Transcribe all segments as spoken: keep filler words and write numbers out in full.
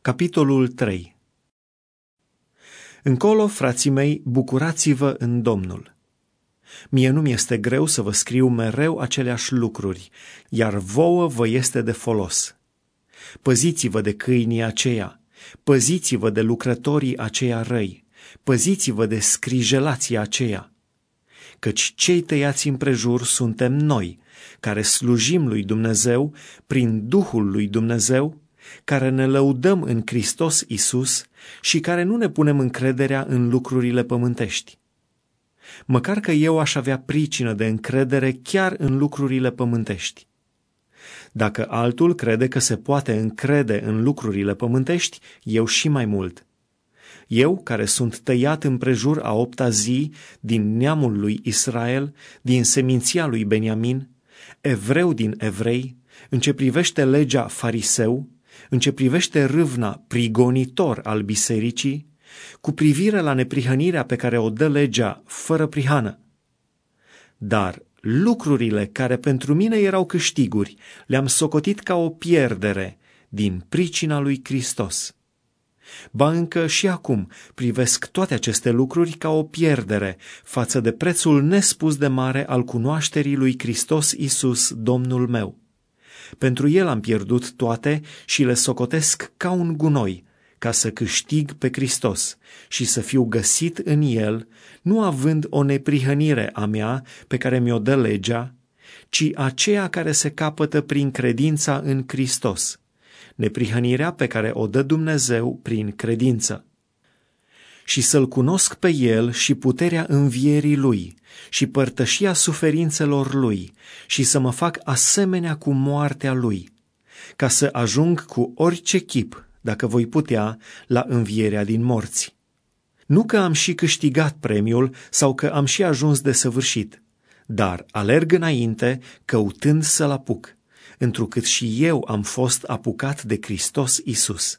Capitolul trei. Încolo, frații mei, bucurați-vă în Domnul. Mie nu mi-este greu să vă scriu mereu aceleași lucruri, iar vouă vă este de folos. Păziți-vă de câinii aceia, păziți-vă de lucrătorii aceia răi, păziți-vă de scrijelații aceia. Căci cei tăiați împrejur suntem noi, care slujim lui Dumnezeu prin Duhul lui Dumnezeu, care ne lăudăm în Hristos Iisus și care nu ne punem încrederea în lucrurile pământești. Măcar că eu aș avea pricină de încredere chiar în lucrurile pământești. Dacă altul crede că se poate încrede în lucrurile pământești, eu și mai mult. Eu, care sunt tăiat împrejur a opta zi din neamul lui Israel, din seminția lui Beniamin, evreu din evrei, în ce privește legea fariseu, în ce privește râvna prigonitor al bisericii, cu privire la neprihănirea pe care o dă legea fără prihană. Dar lucrurile care pentru mine erau câștiguri le-am socotit ca o pierdere din pricina lui Hristos. Ba încă și acum privesc toate aceste lucruri ca o pierdere față de prețul nespus de mare al cunoașterii lui Hristos Iisus, Domnul meu. Pentru El am pierdut toate și le socotesc ca un gunoi, ca să câștig pe Hristos și să fiu găsit în El, nu având o neprihănire a mea pe care mi-o dă legea, ci aceea care se capătă prin credința în Hristos, neprihănirea pe care o dă Dumnezeu prin credință. Și să-L cunosc pe El și puterea învierii Lui și părtășia suferințelor Lui și să mă fac asemenea cu moartea Lui, ca să ajung cu orice chip, dacă voi putea, la învierea din morți. Nu că am și câștigat premiul sau că am și ajuns de săvârșit, dar alerg înainte căutând să-L apuc, întrucât și eu am fost apucat de Hristos Iisus.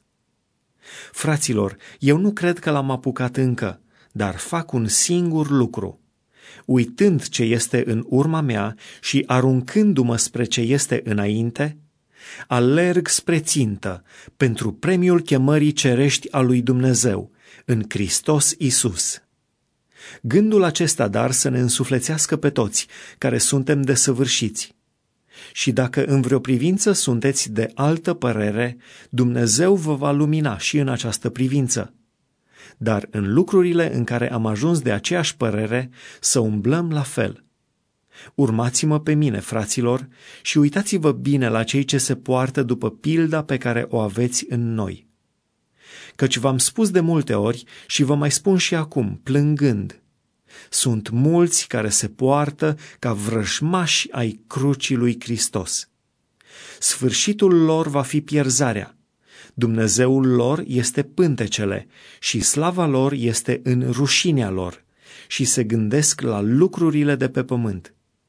Fraților, eu nu cred că l-am apucat încă, dar fac un singur lucru. Uitând ce este în urma mea și aruncându-mă spre ce este înainte, alerg spre țintă pentru premiul chemării cerești a lui Dumnezeu în Hristos Iisus. Gândul acesta, dar, să ne însuflețească pe toți care suntem desăvârșiți. Și dacă în vreo privință sunteți de altă părere, Dumnezeu vă va lumina și în această privință. Dar în lucrurile în care am ajuns de aceeași părere, să umblăm la fel. Urmați-mă pe mine, fraților, și uitați-vă bine la cei ce se poartă după pilda pe care o aveți în noi. Căci v-am spus de multe ori și vă mai spun și acum, plângând, sunt mulți care se poartă ca vrăjmași ai crucii lui Hristos. Sfârșitul lor va fi pierzarea. Dumnezeul lor este pântecele și slava lor este în rușinea lor și se gândesc la lucrurile de pe pământ.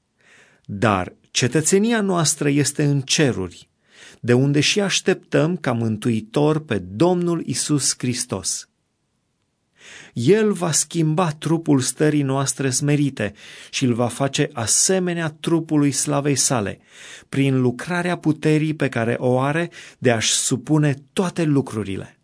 Dar cetățenia noastră este în ceruri, de unde și așteptăm ca mântuitor pe Domnul Iisus Hristos. El va schimba trupul stării noastre smerite și îl va face asemenea trupului slavei sale, prin lucrarea puterii pe care o are de a-și supune toate lucrurile.